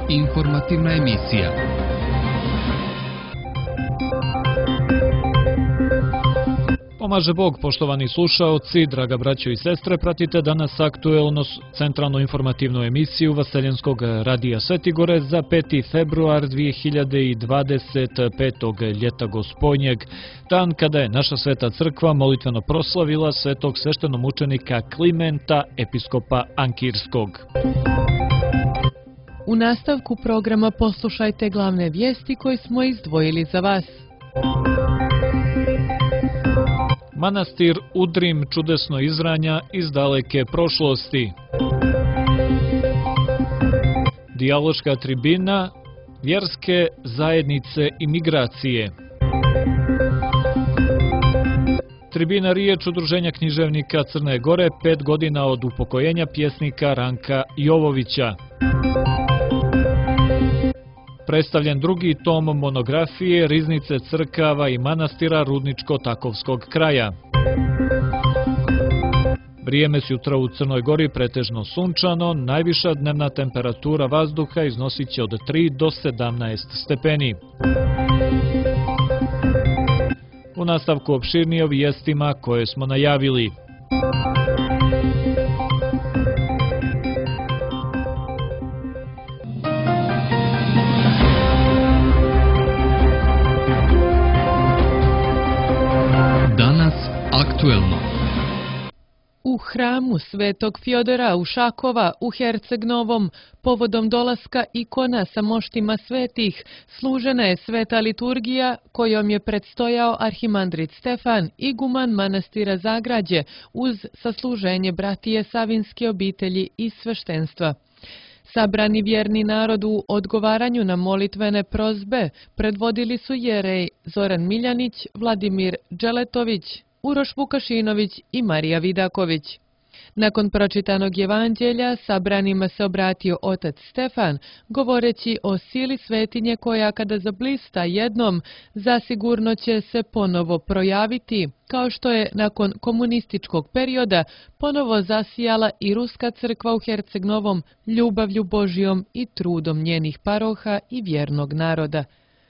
Informativna emisija. Pomaže Bog, poštovani slušaoci, draga braćo i sestre, pratite danas aktuelno centralnu informativnu emisiju Vaseljenskog radija Svetigore za 5. februar 2025. ljeta Gospodnjeg, dan kada je naša sveta crkva molitveno proslavila svetog sveštenomučenika Klimenta, episkopa Ankirskog. U nastavku programa poslušajte glavne vijesti koje smo izdvojili za vas. Manastir Udrim čudesno izranja iz daleke prošlosti. Dijaloška tribina, vjerske zajednice i migracije. Tribina riječ Udruženja književnika Crne Gore, 5 godina od upokojenja pjesnika Ranka Jovovića. Predstavljen drugi tom monografije Riznice crkava i manastira Rudničko-Takovskog kraja. Vrijeme sutra u Crnoj Gori pretežno sunčano, najviša dnevna temperatura vazduha iznosit će od 3 do 17 stepeni. U nastavku opširnije o vijestima koje smo najavili. Danas aktuelno. U hramu Svetog Fjodora Ušakova u Herceg-Novom povodom dolaska ikona sa moštima svetih služena je sveta liturgija kojom je predstojao arhimandrit Stefan, iguman manastira Zagrađe, uz sasluženje bratije Savinske obitelji i sveštenstva. Sabrani vjerni narod u odgovaranju na molitvene prozbe predvodili su jerej Zoran Miljanić, Vladimir Dželetović, Uroš Vukašinović i Marija Vidaković. Nakon pročitanog evanđelja sabranima se obratio otac Stefan, govoreći o sili svetinje koja kada zablista jednom, zasigurno će se ponovo projaviti, kao što je nakon komunističkog perioda ponovo zasijala i Ruska crkva u Herceg-Novom ljubavlju Božjom i trudom njenih paroha i vjernog naroda.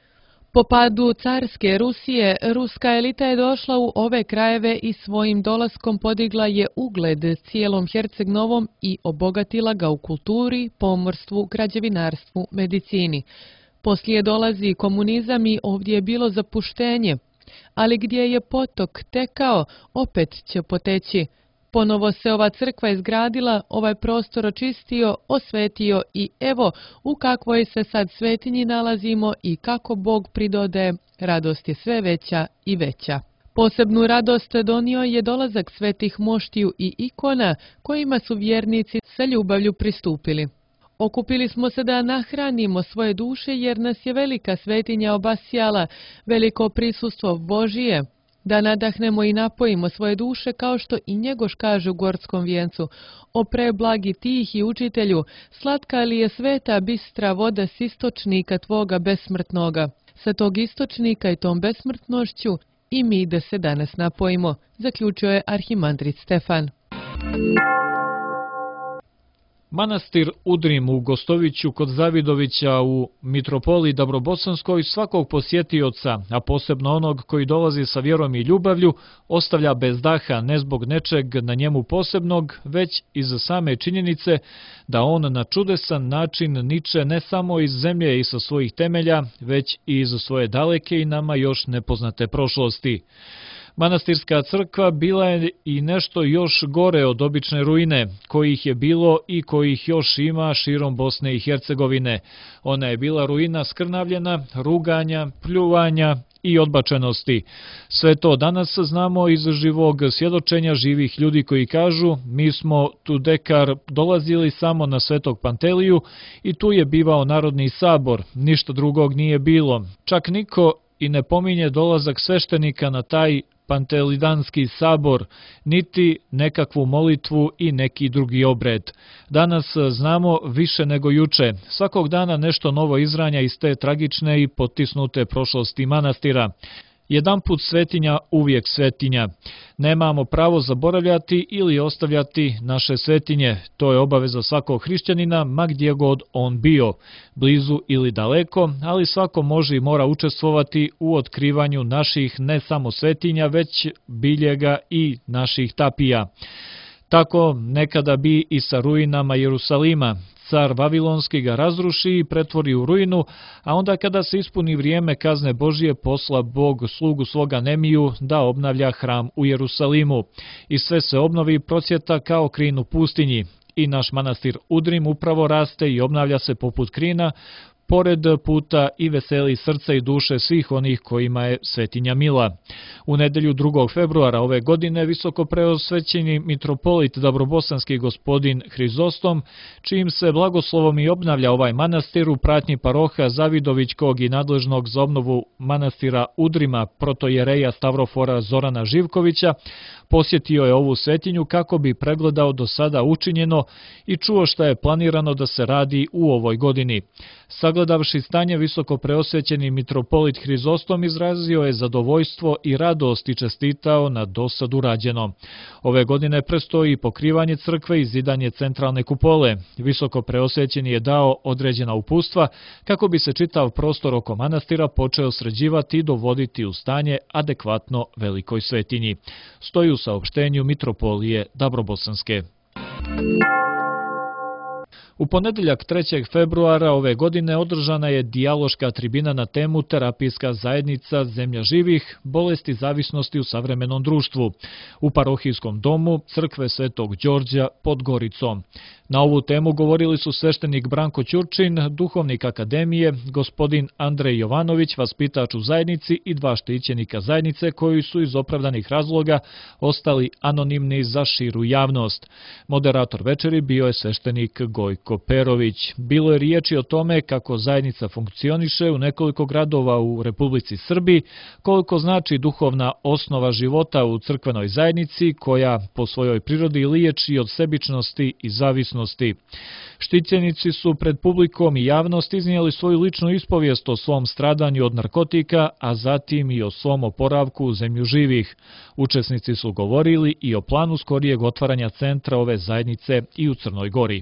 Po padu carske Rusije, ruska elita je došla u ove krajeve i svojim dolaskom podigla je ugled cijelom Herceg-Novom i obogatila ga u kulturi, pomorstvu, građevinarstvu, medicini. Poslije dolazi komunizam i ovdje je bilo zapuštenje, ali gdje je potok tekao, opet će poteći. Ponovo se ova crkva izgradila, ovaj prostor očistio, osvetio i evo u kakvoj se sad svetinji nalazimo i kako Bog pridodaje, radost je sve veća i veća. Posebnu radost donio je dolazak svetih moštiju i ikona kojima su vjernici sa ljubavlju pristupili. Okupili smo se da nahranimo svoje duše jer nas je velika svetinja obasjala, veliko prisustvo Božije, da nadahnemo i napojimo svoje duše kao što i Njegoš kaže u Gorskom vijencu: o preblagi tihi učitelju, slatka li je sveta bistra voda s istočnika tvoga besmrtnoga. Sa tog istočnika i tom besmrtnošću i mi da se danas napojimo, zaključio je arhimandrit Stefan. Manastir Udrim u Gostoviću kod Zavidovića u Mitropoliji Dabrobosanskoj svakog posjetioca, a posebno onog koji dolazi sa vjerom i ljubavlju, ostavlja bez daha ne zbog nečeg na njemu posebnog, već iz same činjenice da on na čudesan način niče ne samo iz zemlje i sa svojih temelja, već i iz svoje daleke i nama još nepoznate prošlosti. Manastirska crkva bila je i nešto još gore od obične ruine, kojih je bilo i kojih još ima širom Bosne i Hercegovine. Ona je bila ruina skrnavljena, ruganja, pljuvanja i odbačenosti. Sve to danas znamo iz živog svjedočenja živih ljudi koji kažu: mi smo tu dekar dolazili samo na Svetog Panteliju i tu je bivao Narodni sabor, ništa drugog nije bilo. Čak niko i ne pominje dolazak sveštenika na taj Pantelidanski sabor, niti nekakvu molitvu i neki drugi obred. Danas znamo više nego juče. Svakog dana nešto novo izranja iz te tragične i potisnute prošlosti manastira. Jedanput svetinja, uvijek svetinja. Nemamo pravo zaboravljati ili ostavljati naše svetinje. To je obaveza svakog hrišćanina, ma gdje god on bio, blizu ili daleko, ali svako može i mora učestvovati u otkrivanju naših ne samo svetinja, već biljega i naših tapija. Tako nekada bi i sa ruinama Jerusalima. Car Vavilonski ga razruši i pretvori u ruinu, a onda kada se ispuni vrijeme kazne Božije, posla Bog slugu svoga Nemiju da obnavlja hram u Jerusalimu. I sve se obnovi i procvjeta kao krin u pustinji. I naš manastir Udrim upravo raste i obnavlja se poput krina, pored puta i veseli srca i duše svih onih kojima je svetinja mila. U nedelju 2. februara ove godine visoko preosvećeni mitropolit Dabrobosanski gospodin Hrizostom, čijim se blagoslovom i obnavlja ovaj manastir u pratnji paroha Zavidovićkog i nadležnog za obnovu manastira Udrima protojereja Stavrofora Zorana Živkovića, posjetio je ovu svetinju kako bi pregledao do sada učinjeno i čuo šta je planirano da se radi u ovoj godini. Sagledavši stanje, visoko preosvećeni mitropolit Hrizostom izrazio je zadovoljstvo i radost i čestitao na dosad urađeno. Ove godine prestoji pokrivanje crkve i zidanje centralne kupole. Visoko preosvećeni je dao određena upustva kako bi se čitav prostor oko manastira počeo sređivati i dovoditi u stanje adekvatno velikoj svetinji. Stoji u saopštenju mitropolije Dabrobosanske. U ponedeljak 3. februara ove godine održana je dijaloška tribina na temu Terapijska zajednica Zemlja živih, bolesti zavisnosti u savremenom društvu u parohijskom domu Crkve Svetog Đorđa pod Goricom. Na ovu temu govorili su sveštenik Branko Ćurčin, duhovnik akademije, gospodin Andrej Jovanović, vaspitač u zajednici i 2 štićenika zajednice koji su iz opravdanih razloga ostali anonimni za širu javnost. Moderator večeri bio je sveštenik Gojko Perović. Bilo je riječi o tome kako zajednica funkcioniše u nekoliko gradova u Republici Srbiji, koliko znači duhovna osnova života u crkvenoj zajednici koja po svojoj prirodi liječi od sebičnosti i zavisnosti. Štićenici su pred publikom i javnost iznijeli svoju ličnu ispovijest o svom stradanju od narkotika, a zatim i o svom oporavku u Zemlju živih. Učesnici su govorili i o planu skorijeg otvaranja centra ove zajednice i u Crnoj Gori.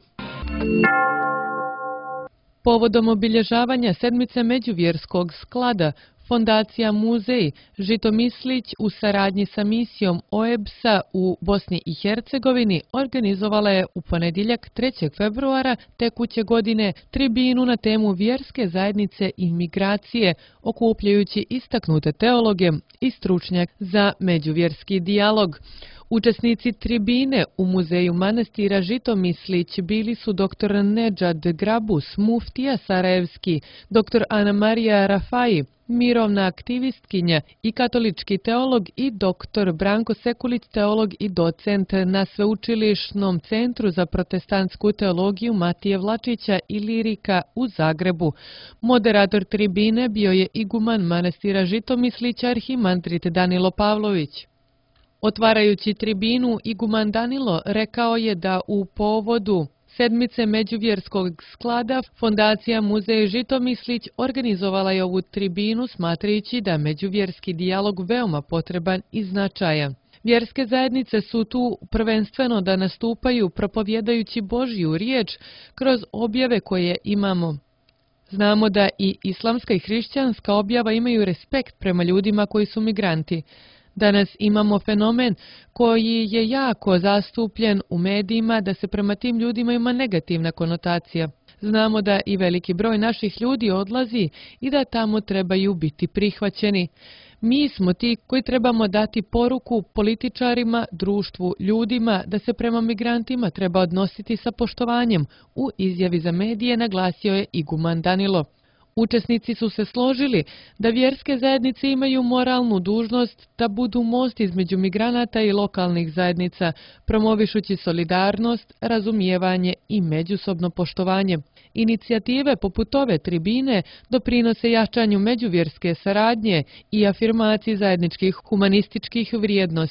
Povodom obilježavanja sedmice međuvjerskog sklada, Fondacija Muzej Žitomislić u saradnji sa misijom OEBS-a u Bosni i Hercegovini organizovala je u ponedjeljak 3. februara tekuće godine tribinu na temu vjerske zajednice i migracije, okupljajući istaknute teologe i stručnjake za međuvjerski dijalog. Učesnici tribine u muzeju manastira Žitomislić bili su dr. Nedžad Grabus, muftija Sarajevski, dr. Ana Marija Rafai, mirovna aktivistkinja i katolički teolog i dr. Branko Sekulić, teolog i docent na Sveučilišnom centru za protestantsku teologiju Matije Vlačića i Lirika u Zagrebu. Moderator tribine bio je iguman manastira Žitomislić arhimandrit Danilo Pavlović. Otvarajući tribinu, iguman Danilo rekao je da u povodu sedmice međuvjerskog sklada Fondacija Muzej Žitomislić organizovala je ovu tribinu smatrajući da međuvjerski dijalog veoma potreban i značajan. Vjerske zajednice su tu prvenstveno da nastupaju propovjedajući Božju riječ kroz objave koje imamo. Znamo da i islamska i hrišćanska objava imaju respekt prema ljudima koji su migranti. Danas imamo fenomen koji je jako zastupljen u medijima da se prema tim ljudima ima negativna konotacija. Znamo da i veliki broj naših ljudi odlazi i da tamo trebaju biti prihvaćeni. Mi smo ti koji trebamo dati poruku političarima, društvu, ljudima da se prema migrantima treba odnositi sa poštovanjem. U izjavi za medije naglasio je iguman Danilo. Učesnici su se složili da vjerske zajednice imaju moralnu dužnost da budu most između migranata i lokalnih zajednica, promovišući solidarnost, razumijevanje i međusobno poštovanje. Inicijative poput ove tribine doprinose jačanju međuvjerske saradnje i afirmaciji zajedničkih humanističkih vrijednosti.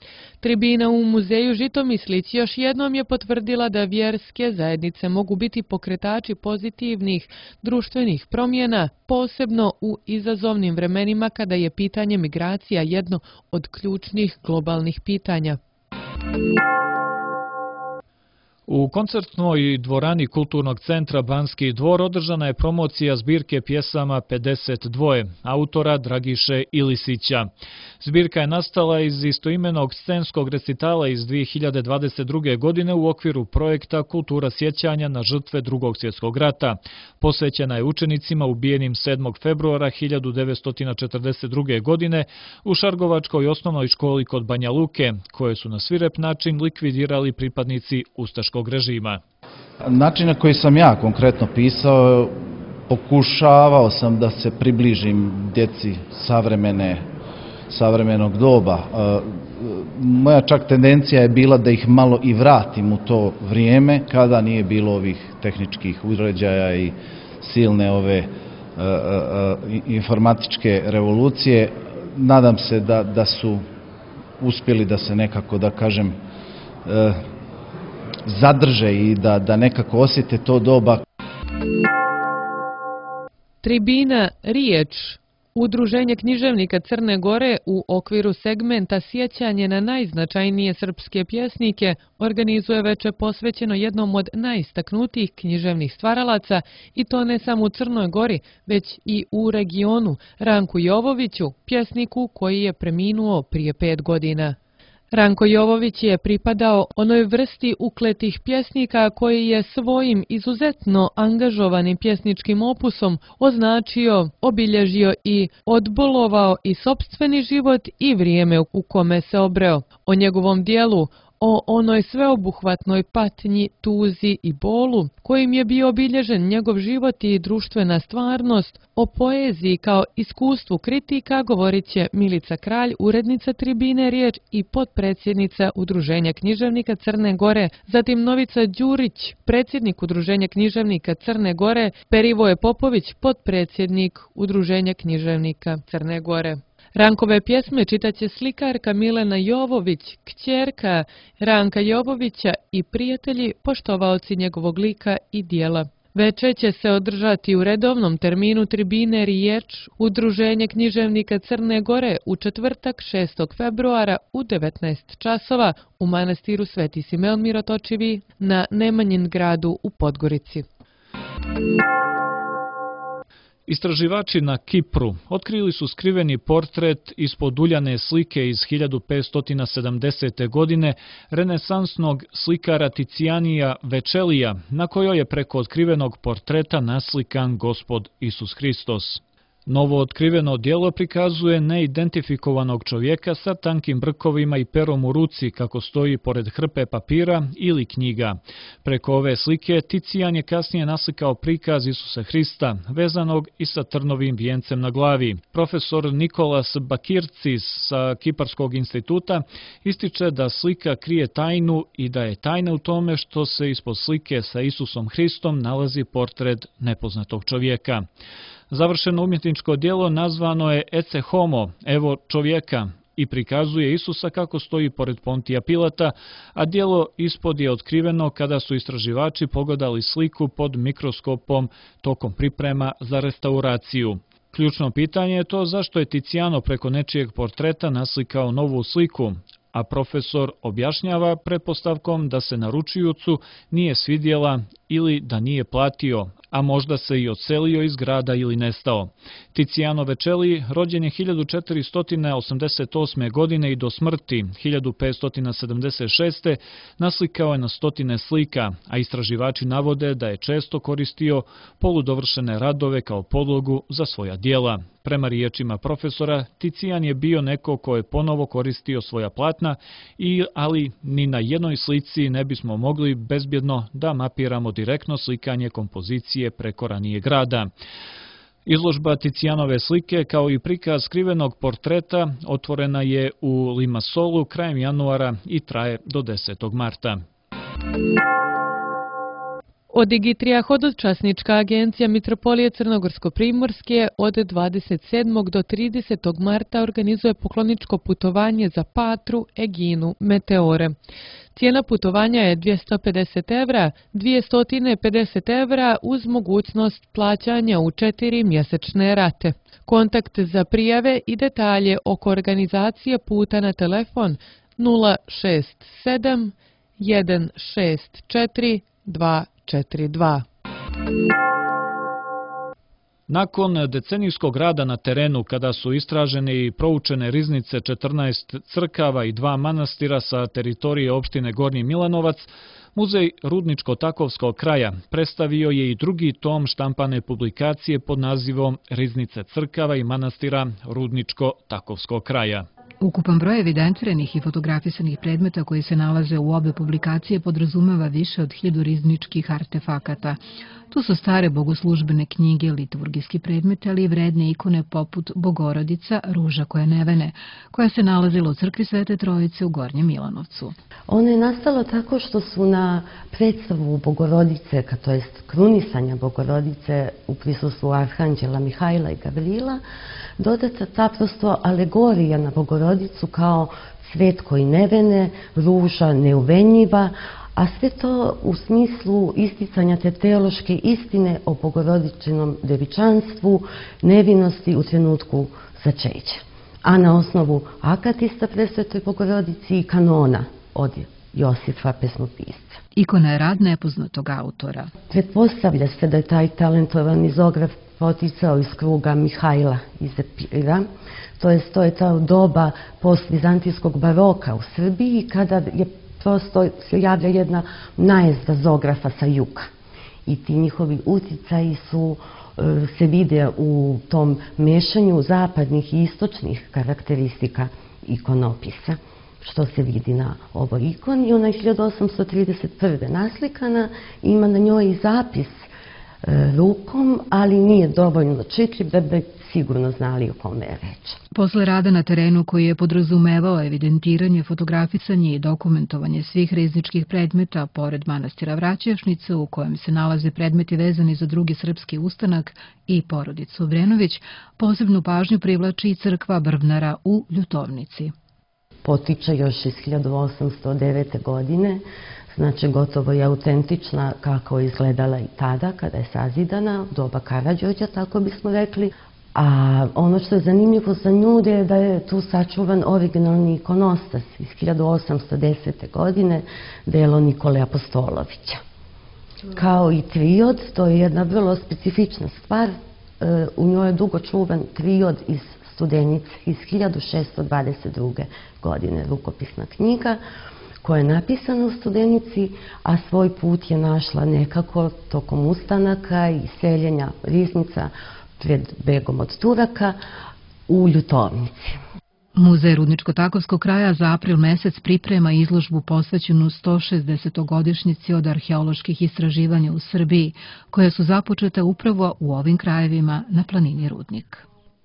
Tribina u muzeju Žitomislić još jednom je potvrdila da vjerske zajednice mogu biti pokretači pozitivnih društvenih promjena, posebno u izazovnim vremenima kada je pitanje migracija jedno od ključnih globalnih pitanja. U koncertnoj dvorani Kulturnog centra Banski dvor održana je promocija zbirke pjesama 52 autora Dragiše Ilisića. Zbirka je nastala iz istoimenog scenskog recitala iz 2022. godine u okviru projekta Kultura sjećanja na žrtve Drugog svjetskog rata. Posvećena je učenicima ubijenim 7. februara 1942. godine u Šargovačkoj osnovnoj školi kod Banja Luke, koje su na svirep način likvidirali pripadnici ustaškog režima. Način na koji sam ja konkretno pisao, pokušavao sam da se približim djeci savremenog doba. Moja čak tendencija je bila da ih malo i vratim u to vrijeme kada nije bilo ovih tehničkih uređaja i silne ove informatičke revolucije. Nadam se da su uspjeli da se nekako, da kažem, zadrže i da nekako osjete to doba. Tribina Riječ, Udruženje književnika Crne Gore u okviru segmenta Sjećanje na najznačajnije srpske pjesnike organizuje veče posvećeno jednom od najistaknutijih književnih stvaralaca, i to ne samo u Crnoj Gori, već i u regionu, Ranku Jovoviću, pjesniku koji je preminuo prije 5 godina. Ranko Jovović je pripadao onoj vrsti ukletih pjesnika koji je svojim izuzetno angažovanim pjesničkim opusom označio, obilježio i odbolovao i sopstveni život i vrijeme u kome se obreo. O njegovom dijelu, o onoj sveobuhvatnoj patnji, tuzi i bolu kojim je bio obilježen njegov život i društvena stvarnost, o poeziji kao iskustvu kritika govorit će Milica Kralj, urednica Tribine Riječ i potpredsjednica Udruženja književnika Crne Gore, zatim Novica Đurić, predsjednik Udruženja književnika Crne Gore, Perivoje Popović, potpredsjednik Udruženja književnika Crne Gore. Rankove pjesme čitaće slikarka Milena Jovović, kćerka Ranka Jovovića i prijatelji, poštovaoci njegovog lika i dijela. Veče će se održati u redovnom terminu Tribine Riječ, Udruženje književnika Crne Gore, u četvrtak 6. februara u 19 časova u manastiru Sveti Simeon Mirotočivi na Nemanjin gradu u Podgorici. Istraživači na Kipru otkrili su skriveni portret ispod uljane slike iz 1570. godine renesansnog slikara Ticijanija Večelija, na kojoj je preko otkrivenog portreta naslikan Gospod Isus Hristos. Novo otkriveno djelo prikazuje neidentifikovanog čovjeka sa tankim brkovima i perom u ruci kako stoji pored hrpe papira ili knjiga. Preko ove slike Ticijan je kasnije naslikao prikaz Isusa Hrista, vezanog i sa trnovim vijencem na glavi. Profesor Nikolas Bakircis sa Kiparskog instituta ističe da slika krije tajnu i da je tajna u tome što se ispod slike sa Isusom Hristom nalazi portret nepoznatog čovjeka. Završeno umjetničko djelo nazvano je Ecce Homo, evo čovjeka, i prikazuje Isusa kako stoji pored Pontija Pilata, a djelo ispod je otkriveno kada su istraživači pogledali sliku pod mikroskopom tokom priprema za restauraciju. Ključno pitanje je to zašto je Ticijano preko nečijeg portreta naslikao novu sliku, a profesor objašnjava pretpostavkom da se naručiocu nije svidjela ili da nije platio, a možda se i odselio iz grada ili nestao. Ticijano Večeli rođen je 1488. godine i do smrti 1576. naslikao je na stotine slika, a istraživači navode da je često koristio poludovršene radove kao podlogu za svoja djela. Prema riječima profesora, Ticijan je bio neko ko je ponovo koristio svoja platna, ali ni na jednoj slici ne bismo mogli bezbjedno da mapiramo direktno slikanje kompozicije preko ranijeg rada. Izložba Ticijanove slike kao i prikaz skrivenog portreta otvorena je u Limassolu krajem januara i traje do 10. marta. Od Digitrija hodočasnička agencija Mitropolije Crnogorsko-Primorske od 27. do 30. marta organizuje pokloničko putovanje za Patru, Eginu, Meteore. Cijena putovanja je 250 evra, 250 evra uz mogućnost plaćanja u 4 mjesečne rate. Kontakt za prijave i detalje oko organizacije puta na telefon 067 164 242. Nakon decenijskog rada na terenu, kada su istražene i proučene riznice 14 crkava i 2 manastira sa teritorije opštine Gornji Milanovac, Muzej Rudničko-Takovskog kraja predstavio je i drugi tom štampane publikacije pod nazivom Riznice crkava i manastira Rudničko-Takovskog kraja. Ukupan broj evidentiranih i fotografisanih predmeta koji se nalaze u obe publikacije podrazumeva više od 1000 rizničkih artefakata. Tu su stare bogoslužbene knjige, liturgijski predmeti, ali i vredne ikone poput Bogorodica, ruža koja nevene, koja se nalazila u crkvi Svete Trojice u Gornjem Milanovcu. Ono je nastalo tako što su na predstavu Bogorodice, to jest krunisanja Bogorodice u prisustvu Arhanđela Mihajla i Gavrila, dodata ta prosto alegorija na Bogorodicu kao cvet koji nevene, ruža neuvenjiva, a sve to u smislu isticanja te teološke istine o bogorodičinom devičanstvu, nevinosti u trenutku začeća. A na osnovu akatista Presvetoj Bogorodici i kanona od Josifa pesmopisca. Ikona je rad nepoznatog autora. Pretpostavlja se da je taj talentovan izograf poticao iz kruga Mihajla iz Epira, to je ta doba postvizantijskog baroka u Srbiji, kada je prosto se javlja jedna najezda zografa sa juga. I ti njihovi uticaji se vide u tom mešanju zapadnih i istočnih karakteristika ikonopisa, što se vidi na ovoj ikoni. Ona je 1831. naslikana, ima na njoj i zapis rukom, ali nije dovoljno čitljiv da bi sigurno znali o kome je reč. Posle rada na terenu koji je podrazumevao evidentiranje, fotografisanje i dokumentovanje svih rizničkih predmeta, pored manastira Vraćašnice u kojem se nalaze predmeti vezani za drugi srpski ustanak i porodicu Obrenović, posebnu pažnju privlači i crkva Brvnara u Ljutovnici. Potiče još iz 1809. godine, znači gotovo je autentična kako je izgledala i tada kada je sazidana, doba Karađorđa, tako bismo rekli. A ono što je zanimljivo za nju je da je tu sačuvan originalni ikonostas iz 1810. godine, delo Nikole Apostolovića. Kao i triod, to je jedna vrlo specifična stvar, u njoj je dugo čuvan triod iz Studenice iz 1622. godine, rukopisna knjiga koja je napisana u Studenici, a svoj put je našla nekako tokom ustanaka i seljenja riznica pred begom od Turaka u Ljutovnici. Muzej Rudničko-Takovskog kraja za april mesec priprema izložbu posvećenu 160-godišnjici od arheoloških istraživanja u Srbiji, koje su započete upravo u ovim krajevima na planini Rudnik.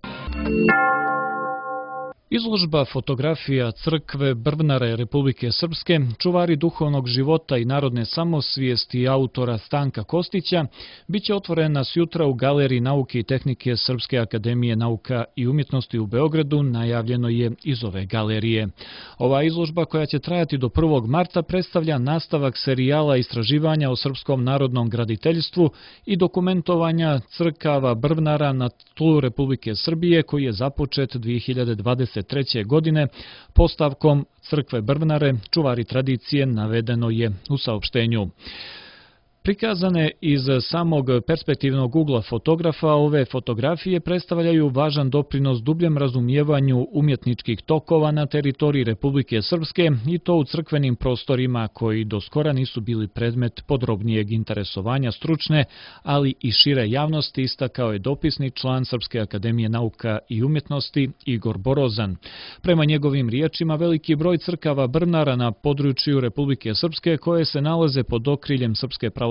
Izložba fotografija crkve Brvnare Republike Srpske, čuvari duhovnog života i narodne samosvijesti autora Stanka Kostića, bit će otvorena sjutra u Galeriji nauke i tehnike Srpske akademije nauka i umjetnosti u Beogradu, najavljeno je iz ove galerije. Ova izložba, koja će trajati do 1. marta, predstavlja nastavak serijala istraživanja o srpskom narodnom graditeljstvu i dokumentovanja crkava Brvnara na tlu Republike Srbije, koji je započet 2023. godine postavkom crkve Brvnare, čuvari tradicije, navedeno je u saopštenju. Prikazane iz samog perspektivnog ugla fotografa, ove fotografije predstavljaju važan doprinos dubljem razumijevanju umjetničkih tokova na teritoriji Republike Srpske i to u crkvenim prostorima koji do skora nisu bili predmet podrobnijeg interesovanja stručne, ali i šire javnosti, istakao je dopisni član Srpske akademije nauka i umjetnosti Igor Borozan. Prema njegovim riječima, veliki broj crkava Brvnara na području Republike Srpske, koje se nalaze pod okriljem Srpske pravoslavne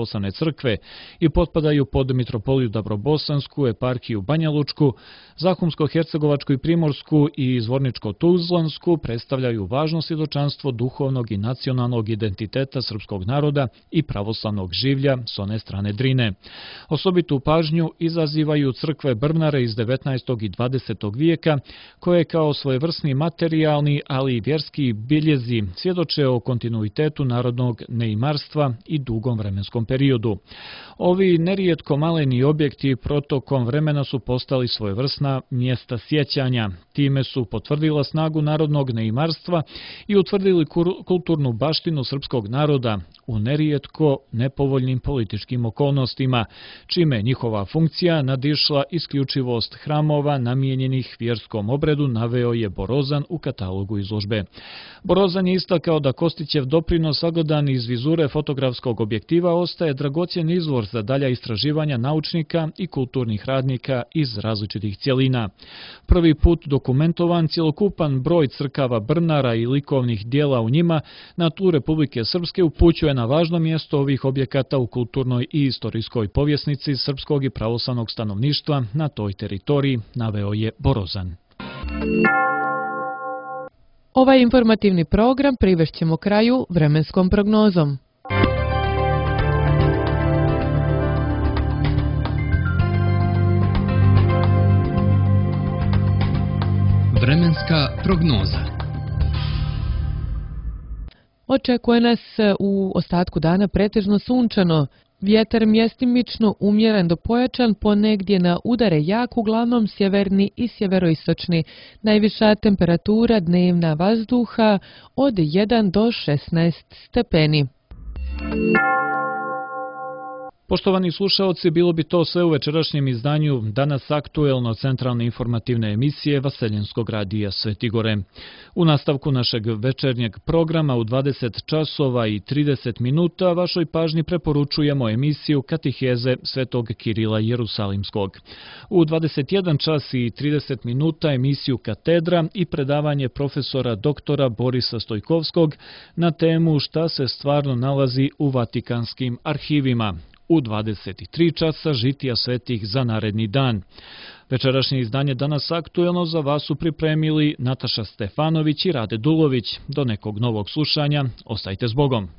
pravoslavne crkve i potpadaju pod Mitropoliju Dabrobosansku, eparhiju Banja Lučku, Zahumsko-hercegovačku i Primorsku i Zvorničko-tuzlansku predstavljaju važno svjedočanstvo duhovnog i nacionalnog identiteta srpskog naroda i pravoslavnog življa s one strane Drine. Osobitu pažnju izazivaju crkve Brvnare iz 19. i 20. vijeka, koje kao svojevrsni materijalni, ali i vjerski biljezi svjedoče o kontinuitetu narodnog neimarstva i dugom vremenskom periodu. Ovi nerijetko maleni objekti protokom vremena su postali svojevrsna mjesta sjećanja. Time su potvrdila snagu narodnog neimarstva i utvrdili kulturnu baštinu srpskog naroda u nerijetko nepovoljnim političkim okolnostima, čime njihova funkcija nadišla isključivost hramova namijenjenih vjerskom obredu, naveo je Borozan u katalogu izložbe. Borozan je istakao da Kostićev doprinos sagledan iz vizure fotografskog objektiva ostaje dragocjen izvor za dalja istraživanja naučnika i kulturnih radnika iz različitih cjelina. Prvi put dokumentovan cjelokupan broj crkava Brvnara i likovnih dijela u njima na tlu Republike Srpske upućuje na važno mjesto ovih objekata u kulturnoj i istorijskoj povjesnici srpskog i pravoslavnog stanovništva na toj teritoriji, naveo je Borozan. Ovaj informativni program privešćemo kraju vremenskom prognozom. Vremenska prognoza. Očekuje nas u ostatku dana pretežno sunčano. Vjetar mjestimično umjeren do pojačan, ponegdje na udare jak, uglavnom sjeverni i sjeveroistočni. Najviša temperatura dnevna vazduha od 1 do 16 stepeni. Poštovani slušaoci, bilo bi to sve u večerašnjem izdanju Danas aktuelno centralne informativne emisije Vaseljenskog radija Svetigore. U nastavku našeg večernjeg programa u 20 časova i 30 minuta vašoj pažnji preporučujemo emisiju Katiheze Svetog Kirila Jerusalimskog. U 21 čas i 30 minuta emisiju Katedra i predavanje profesora doktora Borisa Stojkovskog na temu šta se stvarno nalazi u Vatikanskim arhivima. U 23 časa žitija svetih za naredni dan. Večerašnje izdanje Danas aktuelno za vas su pripremili Nataša Stefanović i Rade Dulović. Do nekog novog slušanja, ostajte s Bogom.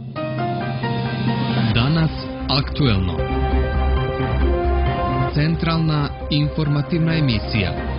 Danas aktuelno. Centralna informativna emisija.